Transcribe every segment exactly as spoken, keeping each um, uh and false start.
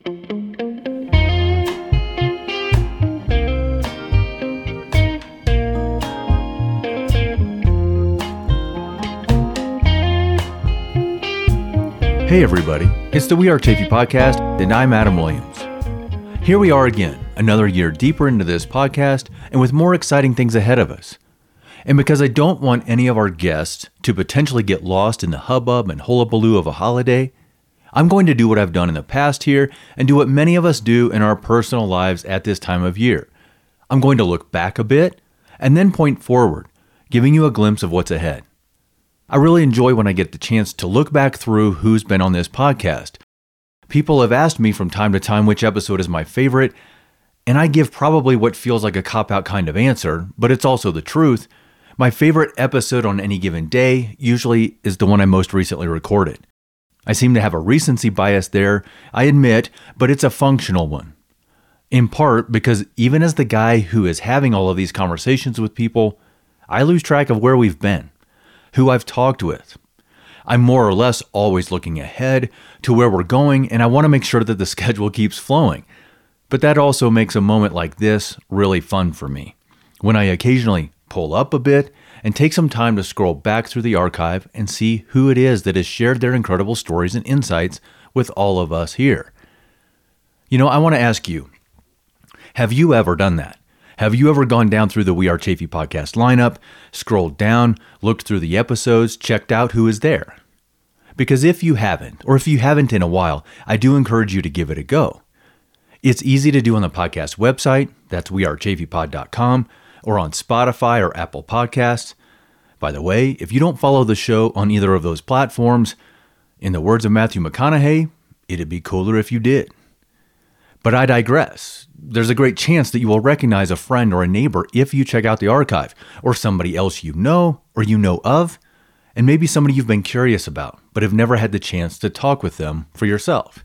Hey everybody, it's the We Are Chafee podcast, and I'm Adam Williams. Here we are again, another year deeper into this podcast, and with more exciting things ahead of us. And because I don't want any of our guests to potentially get lost in the hubbub and hullabaloo of a holiday, I'm going to do what I've done in the past here, and do what many of us do in our personal lives at this time of year. I'm going to look back a bit, and then point forward, giving you a glimpse of what's ahead. I really enjoy when I get the chance to look back through who's been on this podcast. People have asked me from time to time which episode is my favorite, and I give probably what feels like a cop-out kind of answer, but it's also the truth. My favorite episode on any given day usually is the one I most recently recorded. I seem to have a recency bias there, I admit, but it's a functional one. In part because even as the guy who is having all of these conversations with people, I lose track of where we've been, who I've talked with. I'm more or less always looking ahead to where we're going, and I want to make sure that the schedule keeps flowing. But that also makes a moment like this really fun for me, when I occasionally pull up a bit and take some time to scroll back through the archive and see who it is that has shared their incredible stories and insights with all of us here. You know, I want to ask you, have you ever done that? Have you ever gone down through the We Are Chafee podcast lineup, scrolled down, looked through the episodes, checked out who is there? Because if you haven't, or if you haven't in a while, I do encourage you to give it a go. It's easy to do on the podcast website, that's we are chafee pod dot com, or on Spotify or Apple Podcasts. By the way, if you don't follow the show on either of those platforms, in the words of Matthew McConaughey, it'd be cooler if you did. But I digress. There's a great chance that you will recognize a friend or a neighbor if you check out the archive, or somebody else you know or you know of, and maybe somebody you've been curious about, but have never had the chance to talk with them for yourself.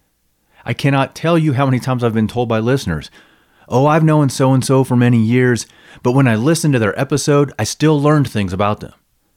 I cannot tell you how many times I've been told by listeners, oh, I've known so-and-so for many years, but when I listened to their episode, I still learned things about them.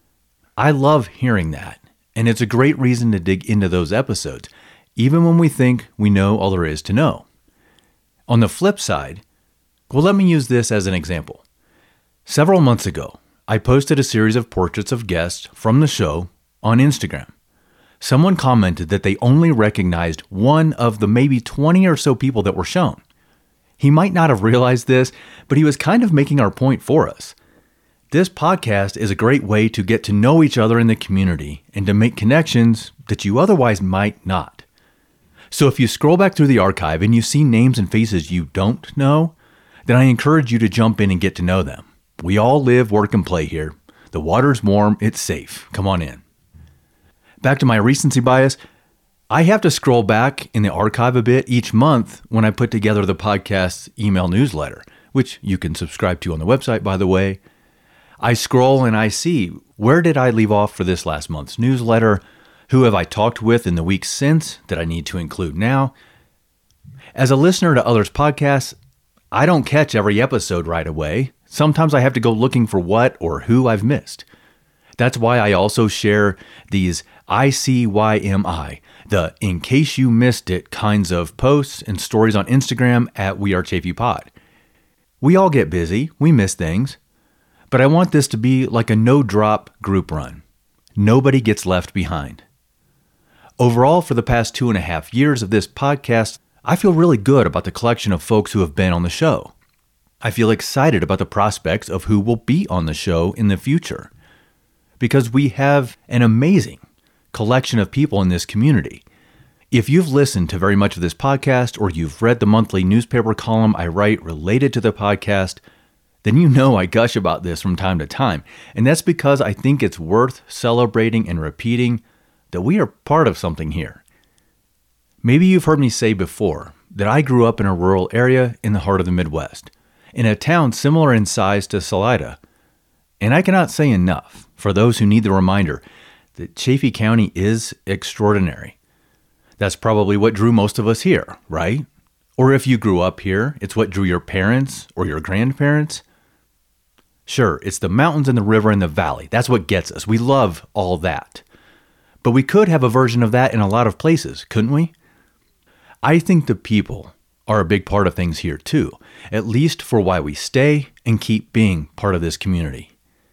I love hearing that, and it's a great reason to dig into those episodes, even when we think we know all there is to know. On the flip side, well, let me use this as an example. Several months ago, I posted a series of portraits of guests from the show on Instagram. Someone commented that they only recognized one of the maybe twenty or so people that were shown. He might not have realized this, but he was kind of making our point for us. This podcast is a great way to get to know each other in the community and to make connections that you otherwise might not. So if you scroll back through the archive and you see names and faces you don't know, then I encourage you to jump in and get to know them. We all live, work, and play here. The water's warm, it's safe. Come on in. Back to my recency bias, I have to scroll back in the archive a bit each month when I put together the podcast's email newsletter, which you can subscribe to on the website, by the way. I scroll and I see, where did I leave off for this last month's newsletter? Who have I talked with in the weeks since that I need to include now? As a listener to others' podcasts, I don't catch every episode right away. Sometimes I have to go looking for what or who I've missed. That's why I also share these I C Y M I, the in case you missed it kinds of posts and stories on Instagram at We Are Chafee Pod. We all get busy, we miss things, but I want this to be like a no-drop group run. Nobody gets left behind. Overall, for the past two and a half years of this podcast, I feel really good about the collection of folks who have been on the show. I feel excited about the prospects of who will be on the show in the future, because we have an amazing collection of people in this community. If you've listened to very much of this podcast, or you've read the monthly newspaper column I write related to the podcast, then you know I gush about this from time to time, and that's because I think it's worth celebrating and repeating that we are part of something here. Maybe you've heard me say before that I grew up in a rural area in the heart of the Midwest, in a town similar in size to Salida. And I cannot say enough for those who need the reminder that Chafee County is extraordinary. That's probably what drew most of us here, right? Or if you grew up here, it's what drew your parents or your grandparents. Sure, it's the mountains and the river and the valley. That's what gets us. We love all that. But we could have a version of that in a lot of places, couldn't we? I think the people are a big part of things here too, at least for why we stay and keep being part of this community.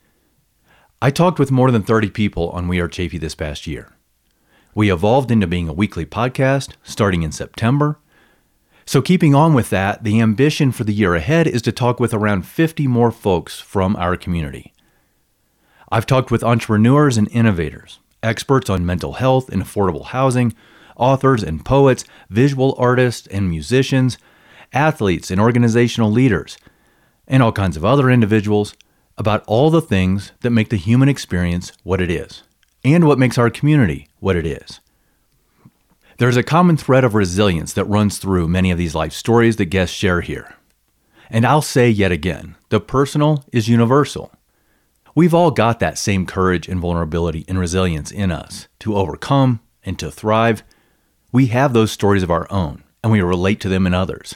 I talked with more than thirty people on We Are Chaffee this past year. We evolved into being a weekly podcast starting in September. So keeping on with that, the ambition for the year ahead is to talk with around fifty more folks from our community. I've talked with entrepreneurs and innovators, experts on mental health and affordable housing, authors and poets, visual artists and musicians, athletes and organizational leaders, and all kinds of other individuals about all the things that make the human experience what it is, and what makes our community what it is. There's a common thread of resilience that runs through many of these life stories that guests share here. And I'll say yet again, the personal is universal. We've all got that same courage and vulnerability and resilience in us to overcome and to thrive. We have those stories of our own, and we relate to them in others.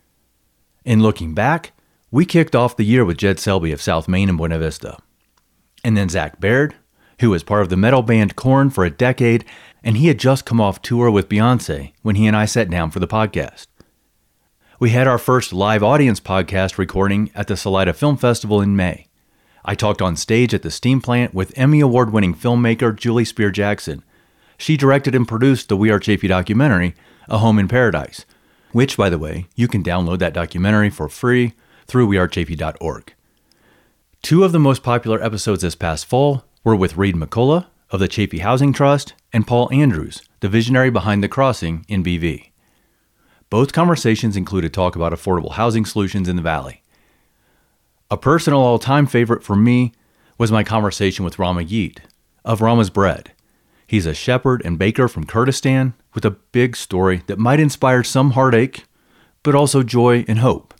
In looking back, we kicked off the year with Jed Selby of South Main and Buena Vista. And then Zach Baird, who was part of the metal band Korn for a decade, and he had just come off tour with Beyonce when he and I sat down for the podcast. We had our first live audience podcast recording at the Salida Film Festival in May. I talked on stage at the Steam Plant with Emmy Award-winning filmmaker Julie Spear Jackson. She directed and produced the We Are Chaffee documentary, A Home in Paradise, which, by the way, you can download that documentary for free through we are chaffee dot org. Two of the most popular episodes this past fall were with Reed McCullough of the Chaffee Housing Trust and Paul Andrews, the visionary behind The Crossing in B V. Both conversations included talk about affordable housing solutions in the Valley. A personal all-time favorite for me was my conversation with Rama Yeet of Rama's Bread. He's a shepherd and baker from Kurdistan with a big story that might inspire some heartache, but also joy and hope.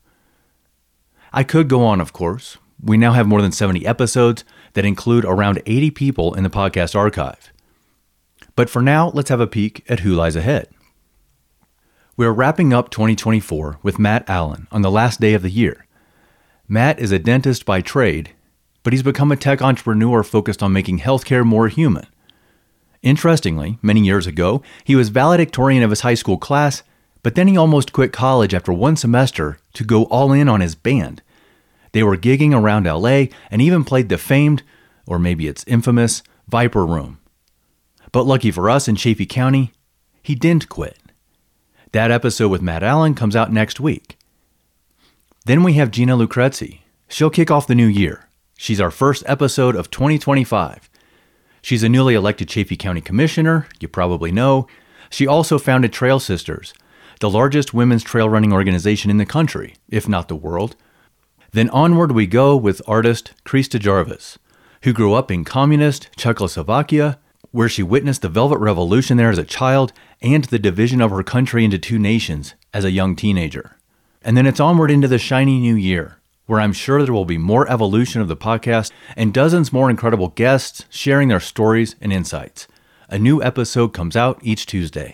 I could go on, of course. We now have more than seventy episodes that include around eighty people in the podcast archive. But for now, let's have a peek at who lies ahead. We're wrapping up twenty twenty-four with Matt Allen on the last day of the year. Matt is a dentist by trade, but he's become a tech entrepreneur focused on making healthcare more human. Interestingly, many years ago, he was valedictorian of his high school class, but then he almost quit college after one semester to go all in on his band. They were gigging around L A and even played the famed, or maybe it's infamous, Viper Room. But lucky for us in Chaffee County, he didn't quit. That episode with Matt Allen comes out next week. Then we have Gina Lucrezi. She'll kick off the new year. She's our first episode of twenty twenty-five. She's a newly elected Chaffee County Commissioner, you probably know. She also founded Trail Sisters, the largest women's trail running organization in the country, if not the world. Then onward we go with artist Krista Jarvis, who grew up in communist Czechoslovakia, where she witnessed the Velvet Revolution there as a child and the division of her country into two nations as a young teenager. And then it's onward into the shiny new year, where I'm sure there will be more evolution of the podcast and dozens more incredible guests sharing their stories and insights. A new episode comes out each Tuesday.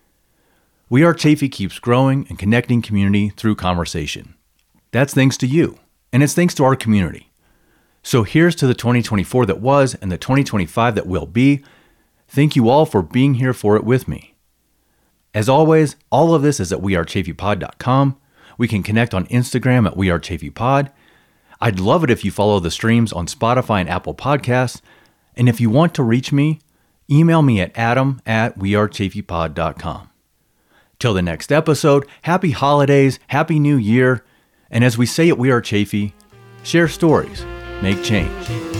We Are Chaffee keeps growing and connecting community through conversation. That's thanks to you, and it's thanks to our community. So here's to the twenty twenty-four that was and the twenty twenty-five that will be. Thank you all for being here for it with me. As always, all of this is at we are chaffee pod dot com. We can connect on Instagram at we are chaffee pod. I'd love it if you follow the streams on Spotify and Apple Podcasts. And if you want to reach me, email me at adam at we are chaffee pod dot com. Till the next episode, happy holidays, happy new year. And as we say at We Are Chaffee, share stories, make change.